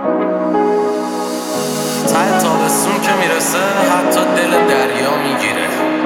ته تابستون که میرسه حتی دل دریا میگیره،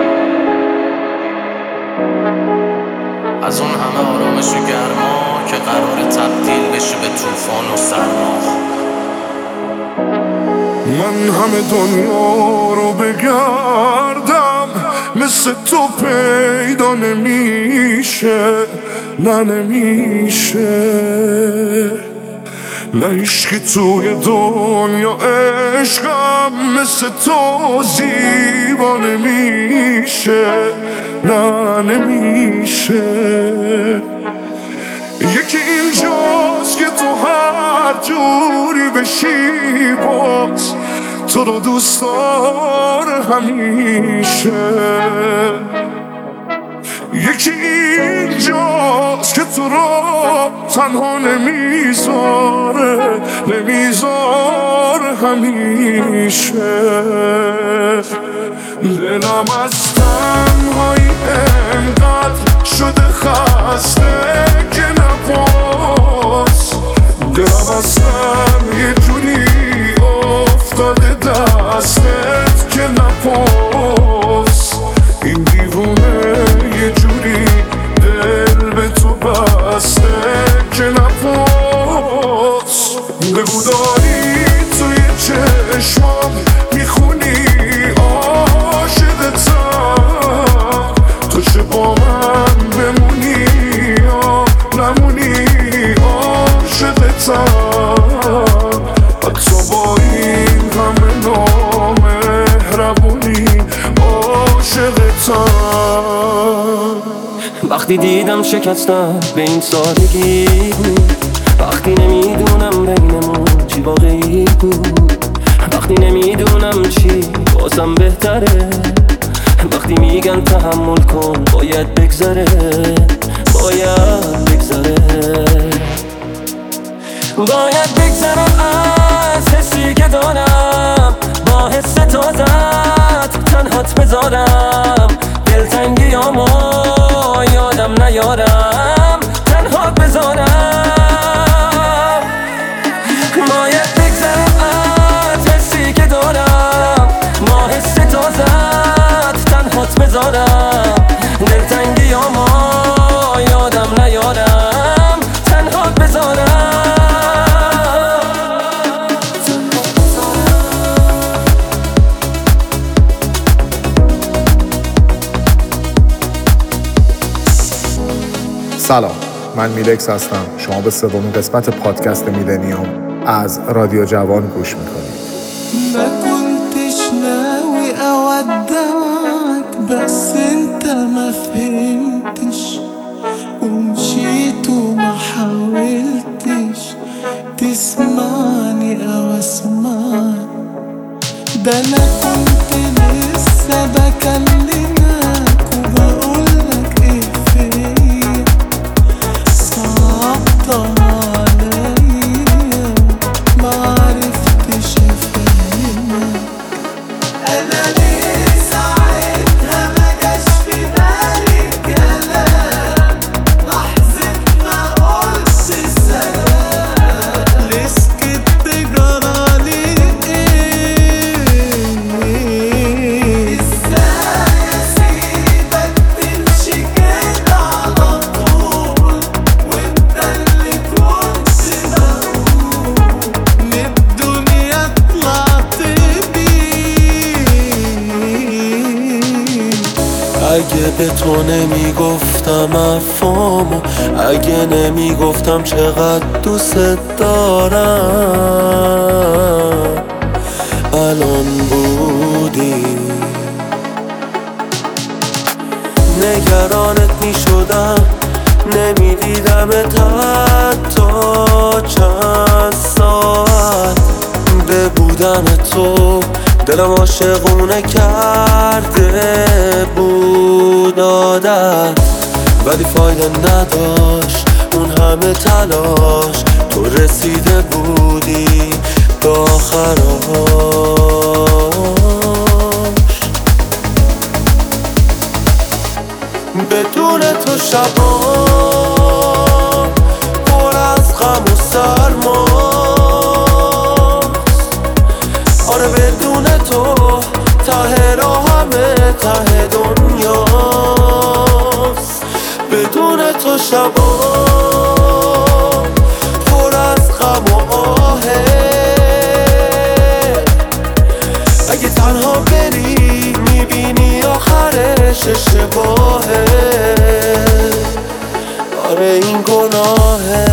از اون همه آرامش و گرما که قرار تبدیل بشه به طوفان و سرما. من همه دنیا رو بگردم مثل تو پیدا نمیشه، نه نمیشه، نه عشقی توی دنیا عشقم مثل تو زیبا نمیشه، نه نمیشه. یکی اینجاست که تو هر جوری بشی باز تو رو دوست داره همیشه. یکی اینجاست که تو رو تنها نمیذاره همیشه. دلم از تنهایی انقدر شده خسته که نپاس، دلم از سر یه جوری افتاده دستت که نپاس. این دیوونه یه جوری دل به تو بسته که نپاس. بگو داری توی چشمام میخونی عاشقتم، تو چه با من بمونی یا نمونی عاشقتم. حتی با این همه نامهربونی عاشقتم. وقتی دیدم شکستم به این سادگی بود، وقتی نمیدونم بینمون چی واقعی بود، وقتی نمیدونم چی بازم بهتره، وقتی میگن تحمل کن باید بگذره، باید بگذره، باید بگذرم از حسی که دارم، با حس تازت تنهات بذارم، دلتنگیامو یادم نیارم تنها بذارم. باید بگذرم از حسی که دارم، با حس تازت تنهات بذارم، دلتنگیامو یادم نیارم تنها بذارم. سلام، من میلکس هستم. شما به سومین قسمت پادکست میلنیوم از رادیو جوان گوش میکنید. ما كنتش ناوي اودعك بس انت ما فهمتش ومشيت وما حاولتش تسمعني او اسمعك. ده انا كنت لسه بكلمك وبقولك ايه فيا صعبت عليا ما عرفتش افهمك. انا ليه ساعتها ما جاش في بالي كلام، لحظة ما قلت السلام، ليه سكت جرالي ايه؟ ازاي اسيبك تمشي كده على طول وانت اللي كنت بقول من الدنيا طلعت بيه. اگه به تو نمیگفتم حرفامو، اگه نمیگفتم چقدر دوست دارم، الان بودی نگرانت میشدم، نمیدیدمت حتی چند ساعت. به بودن تو دلم عاشقونه کرده بود عادت، ولی فایده نداشت اون همه تلاش. تو رسیده بودی به آخراش، بدون تو شبا پر از غم و سرما، ته دنیاست. بدون تو شبا پر از غم و آهه، اگه تنها بری میبینی آخرش اشتباهه. آره این گناهه.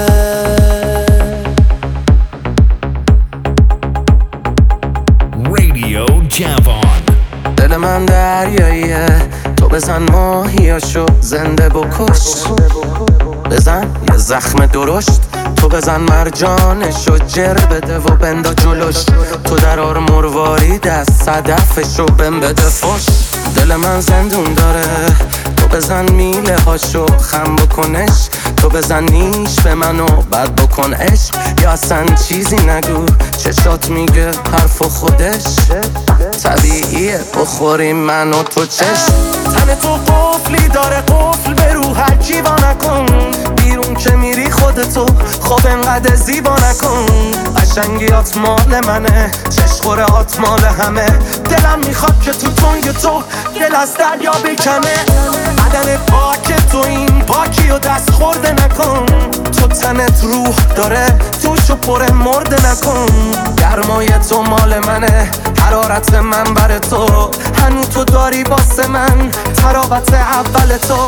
رادیو جوان. دل من دریاییه، تو بزن ماهیاشو زنده بکش. بزن یه زخم درشت، تو بزن مرجانشو جر بده و بندا جلوش. تو درار مروارید از صدفشو بهم بده فش. دل من زندون داره، تو بزن میله هاشو خم بکنش. تو بزن نیش به منو بد بکن عشق، یا اصلا چیزی نگو چشات میگه حرف خودش. طبیعیه بخوریم من و تو چشم. تن تو قفلی داره، قفل به رو هرچی با نکن. بیرون که میری خودتو خب انقدر زیبا نکن. قشنگیات مال منه، چشخورهات مال همه. دلم میخواد که تو تنگ تو دل از دریا بکنه. بدن پاک تو این پاکی و دست خورده نکن. تو تنت روح داره، توشو پر مرده نکن. گرمای تو مال منه، حرارت من بر تو. هنو تو داری واسه من تراوت اول تو.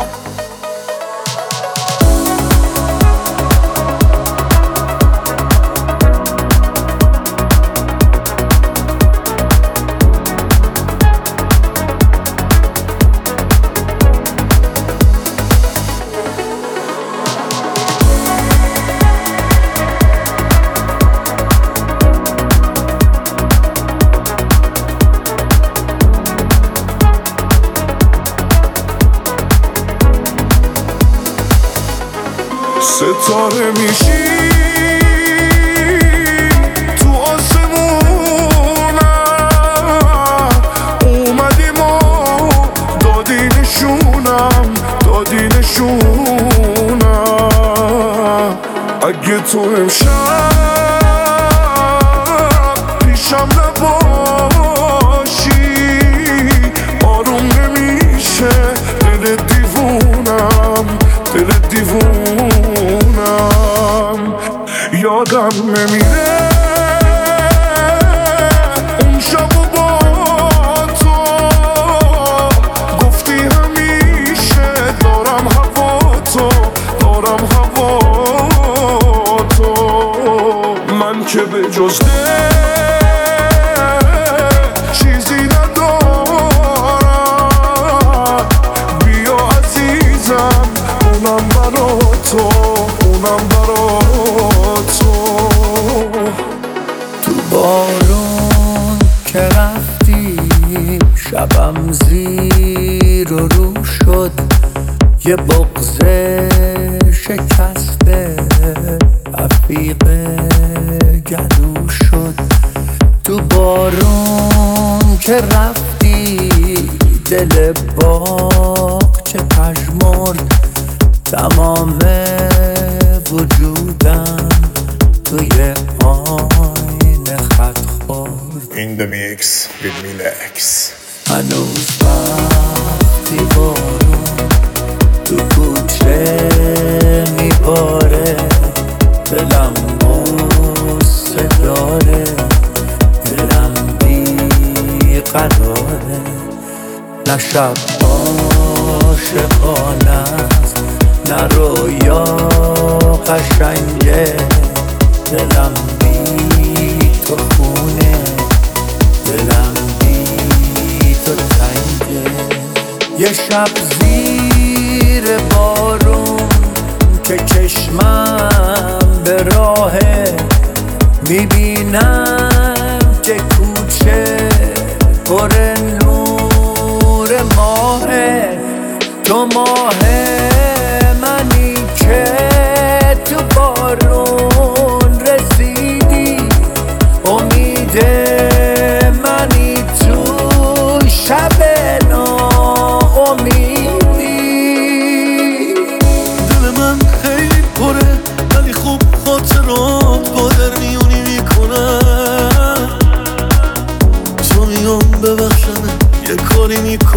ستاره میشی تو آسمونم، اومدیم و دادی نشونم. اگه تو امشب پیشم نباشی آروم نمیشه دل دیوونم. یادم نمیره اون شب و با تو گفتی همیشه دارم هوا تو. من که به جز چیزی ندارم. بیا عزیزم اونم برا تو. تو بارون که رفتی شبم زیر و رو شد. یه بغض شکسته رفیق گلو شد. تو بارون که رفتی دل باغ چه پژمرد. تمام وجودم توی آینه خط خورد. In the mix with Milex. هنوز وقتی بارون تو کوچه میباره. دلم غصه داره، دلم بیقراره. نه شب عاشقانه است، نه رویا قشنگه. دلم بی تو خونه، دلم بی تو تنگه. یه شب زیر بارون که چشمم به راهه، میبینم که کوچه پر نور ماهه. تو ماه منی که تو بارون رسیدی. امید منی تو شب ناامیدی. دل من خیلی پره ولی خوب خاطرات با در میونی میکنم. تو میام ببخشمه یه کاری میکنم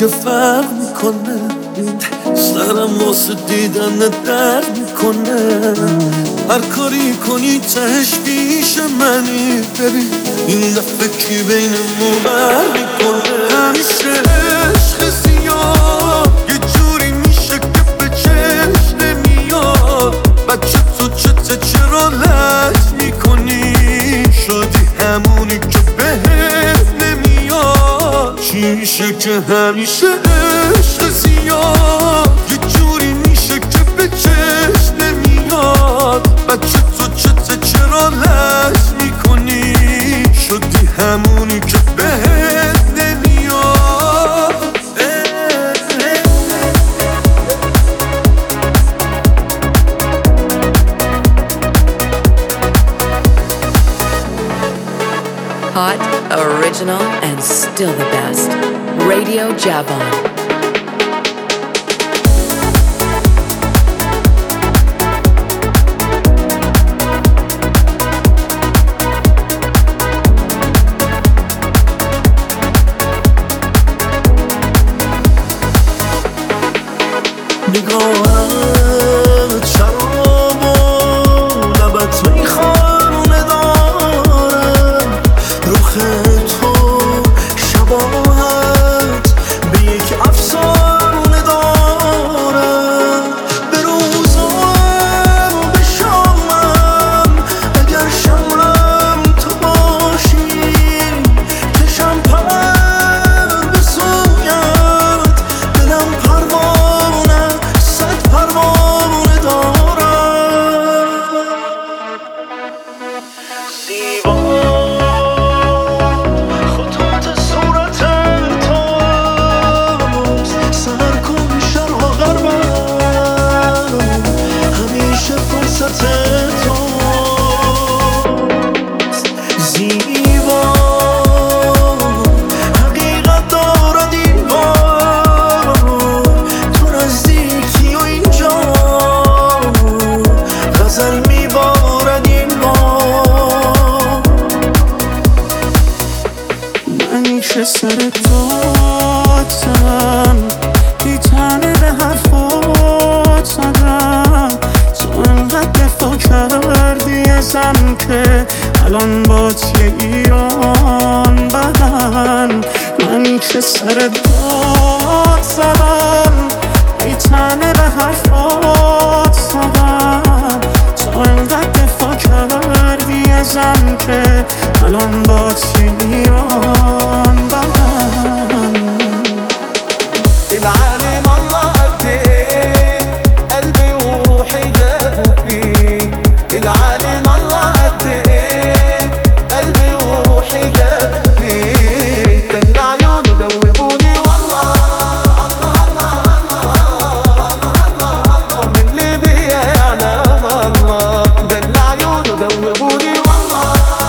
که فرق میکنه، سرم واسه دیدن درد میکنه. هر کاری کنی تهش پیش منی، ببین این دفعه کی بین ما بر میکنه. همیشه عشق زیاد یه جوری میشه که به چشم نمیاد. بچه تو چته چرا لج میکنی؟ شدی همونی که بهت نمیاد. چی میشه که همیشه عشق زیاد یه جوری میشه که به چشم نمیاد. بچه تو چته چرا لج میکنی؟ شدی همونی که بهت نمیاد. Hot, original, and still the best. Radio Javon. نگاهت شراب و لبت میخوانه دارم. رخ تو شباهت به یک افسانه دارم. به روزم به شامم اگر شمم تو باشی، چشم پر به سویت، دلم پروانه صد پروانه دارم. زیبا خطوط صورت توست، سر کن شرق و غربم همیشه فرصت توست. زیبا حقیقت دارد این بار، تو نزدیکی و اینجا غزل میبارد این بار. من که سر دادم بی تنه به حرفات زدم، تو انقدر دفاع کردی ازم که الان بات یه ایران بدن. من که سر داد زدم بی تنه به حرفات زدم، تو انقدر دفاع کردی ازم که الان بات یه ایران بدن. العالم الله قد ايه قلبي وروحي دابوا فيه. العالم الله قد ايه قلبي وروحي دابوا فيه. كان عيونه دوبوني والله من اللي بيا يعلم الله. كان عيونه دوبوني والله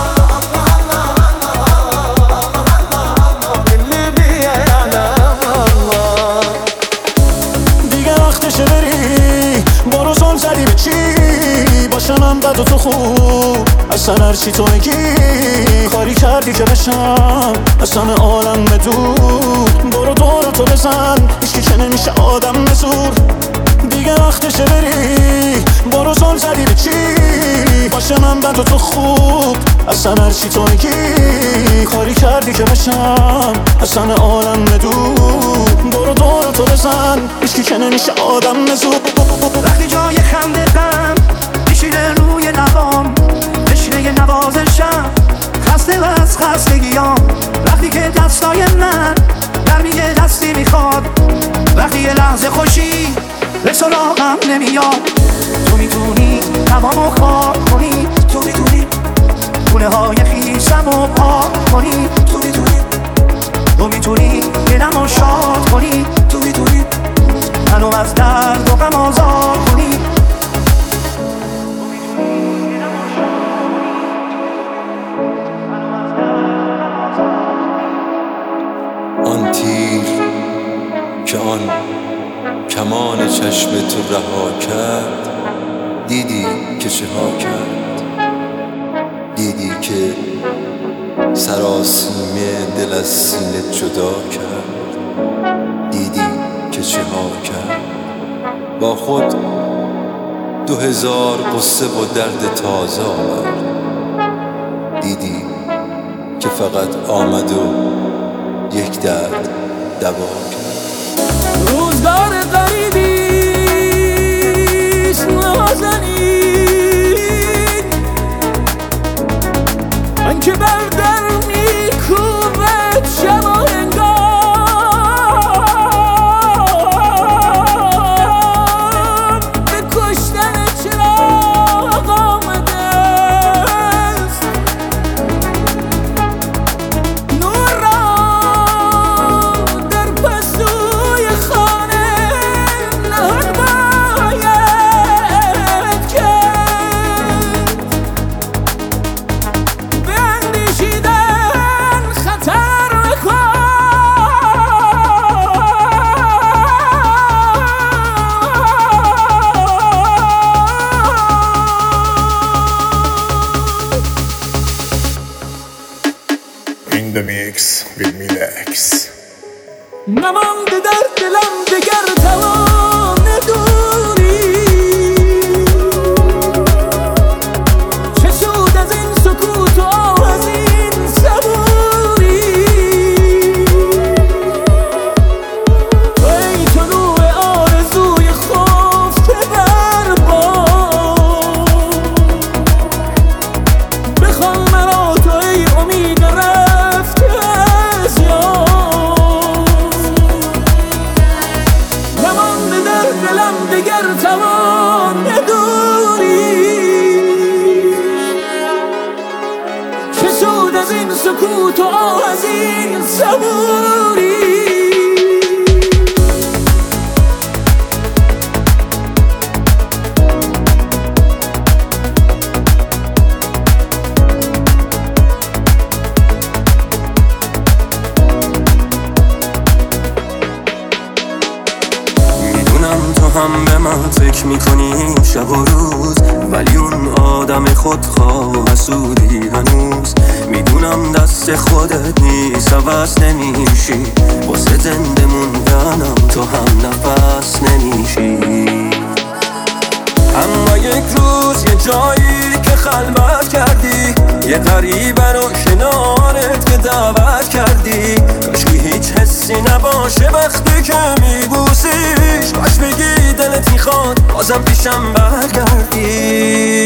من اللي بيا يعلم الله. دیگه وقتشه بری، برو زل زدی به چی؟ باشم من بد و تو خوب، اصلا هرچی تو میگی کاری کردی که بشم اصلا عالم بدور. برو دورو تو بزن، هیچکی که نمیشه آدم بزور. دیگه وقتشه بری، برو زل زدی به چی؟ باشه من بد و تو خوب، اصلا هرچی تو میگی کاری کردی که بشم اصلا عالم بدور. برو دورو تو بزن، هیچکی که نمیشه آدم بزور. وقتی جای خنده غم میشینه روی لبام، تشنه نوازشم خسته و از خستگیام. وقتی که دستای من در میگه دستی میخواد، وقتی یه لحظه خوشی به سراغم نمیاد. تو میتونی تمامو خاک کنی، تو میتونی خونه های خیسمو پاک کنی، تو میتونی، تو میتونی دلمو شاد کنی، تو میتونی منو از درد و غم آزاد کنی. آن تیر که آن کمان چشم تو رها کرد، دیدی که چه ها کرد؟ دیدی که سراسیمه دل از سینه جدا کرد؟ که چه ها کرد. با خود 2000 قصه و درد تازه آورد. دیدی که فقط آمد و یک درد دوا کرد. روزگار غریبیست نازنین، من که بر در میکوبد شب و هنگام، به کشتن چراغ آمده است. نور را در پستوی خانه نهان باید کرد. به اندیشیدن خطر نکن، In the mix with Milex. نمانده در دلم دگر توان دوری. چه سود از این سکوت و از این صبوری؟ ای طلوع آرزوی خفته در باد، بخوان مرا تو ای امید رفته از یاد. نمانده در دلم دگر توان دوری. چه سود از این سکوت و از این صبوری؟ میدونم تو هم به من فکر میکنی شب و روز، ولی اون آدم خودخواه حسودی هنوز. میدونم دست خودت نیست عوض نمیشی، واسه زنده موندنم تو هم نفس نمیشی. اما یک روز یه جایی که خلوت کردی، یه غریبه رو کنارت که دعوت کردی. کاشکی هیچ حسی نباشه وقتی که میبوسیش، کاش بگی دلت میخواد بازم پیشم برگردی.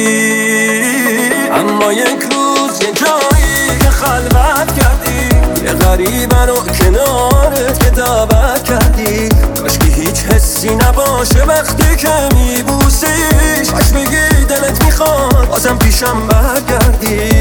اما یک روز یه جایی که خلوت کردی، یه غریبه رو کنارت که دعوت کردی. کاشکی هیچ حسی نباشه وقتی که میبوسیش، کاش بگی دلت میخواد بازم پیشم برگردی.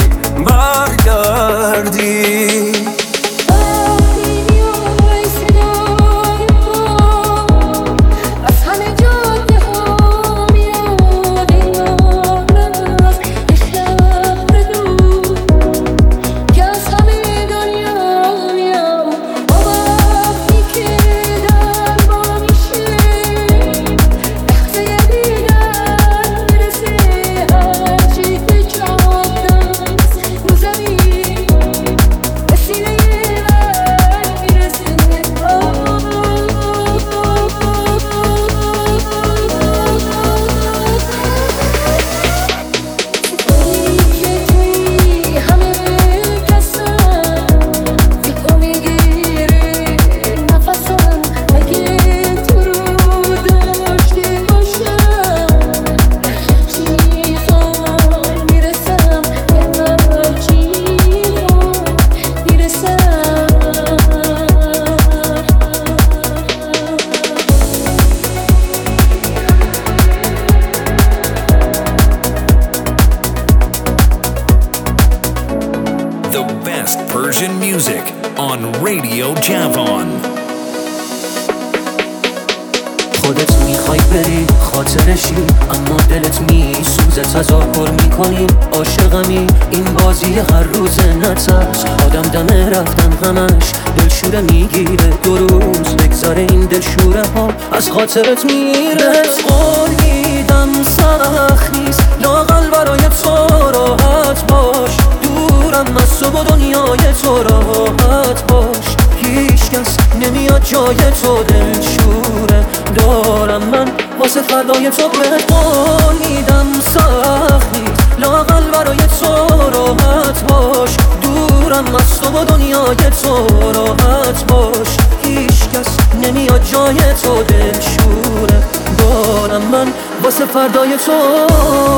Persian music on Radio Javon. خودت میخوای بری خاطرشی، اما دلت میسوزه تظاهر میکنی عاشقمی. این بازی هر روز نترس، آدم دمه رفتن همش دلشوره میگیره. 2 روز بگذاره این دلشوره ها از خاطرت میره. قول میدم سخت نیست لااقل برای تو راحت باش، دورم از تو و دنیای تو راحت باش. هیچ کس نمیاد جای تو دلشوره دارم من واسه فردای تو بهت قول میدم سخت نیست لااقل برای تو راحت باش دورم از تو و دنیای تو راحت باش هیچ کس نمیاد جای تو دلشوره دارم من واسه فردای تو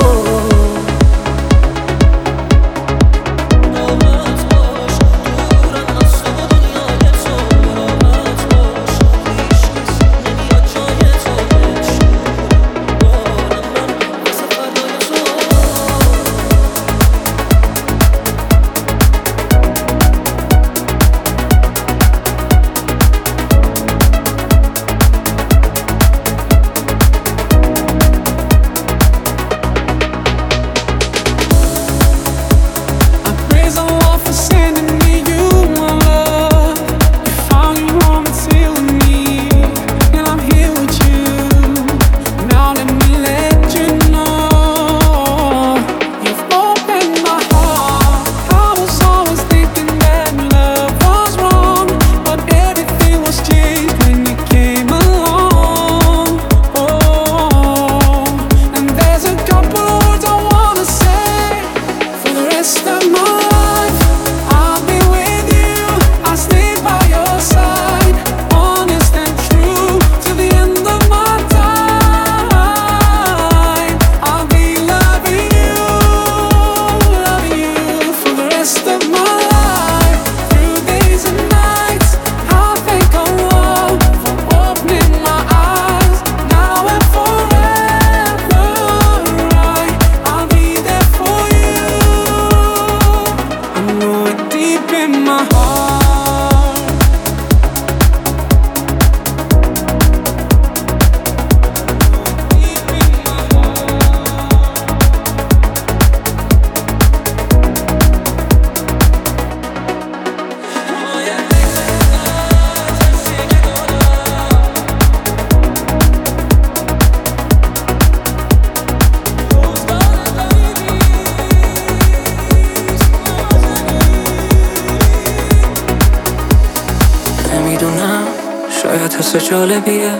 حس جالبیه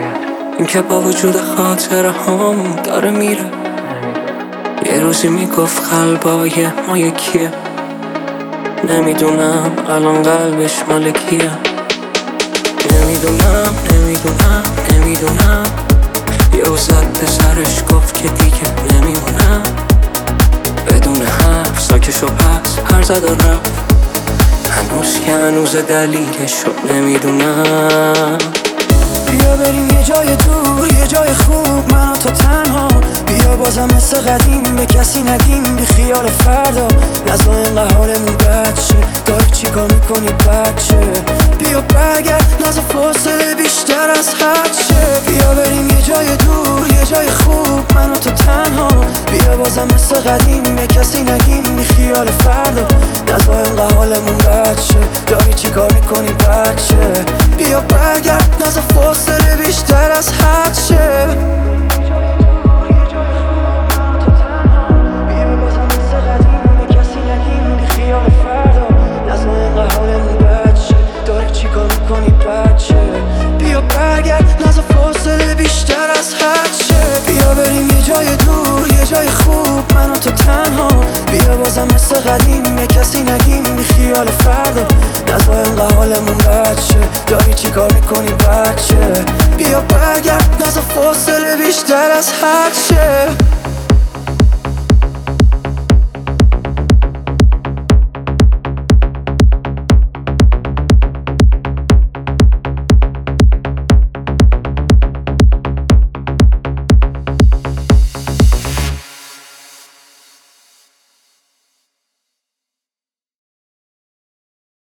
این که با وجود خاطره هم داره میره یه روزی میگفت قلبای ما یکیه نمیدونم الان قلبش مال کیه نمیدونم یه زد به سرش گفت که دیگه نمیمونم بدون حرف ساکشو پس هر زد و رفت هنوز دلیلشو نمیدونم بیا بریم یه جای دور یه جای خوب من و تو تنها بیا بازم مثل قدیم به کسی نگیم بی خیال فردا نزا اینقدر حالمون بد شه داری چی کار میکنی بچه بیا برگرد نزا فاصله بیشتر از حد شه بیا بریم یه جای دور یه جای خوب من و تو تنها بیا بازم مثل قدیم به کسی نگیم بی خیال فردا نزا اینقدر حالمون بد شه داری چی کار میکنی بچه بیا برگرد نزا فاصله بیشتر از حد شه بیا برگرد نزا فاصله بیشتر از حد شه بیا بریم یه جای دور یه جای خوب من و تو تنها بیا بازم مثل قدیم به کسی نگیم بی خیال فردا نزا اینقدر حالمون بد شه داری چی کار میکنی بچه بیا برگرد نزا فاصله بیشتر از حد شه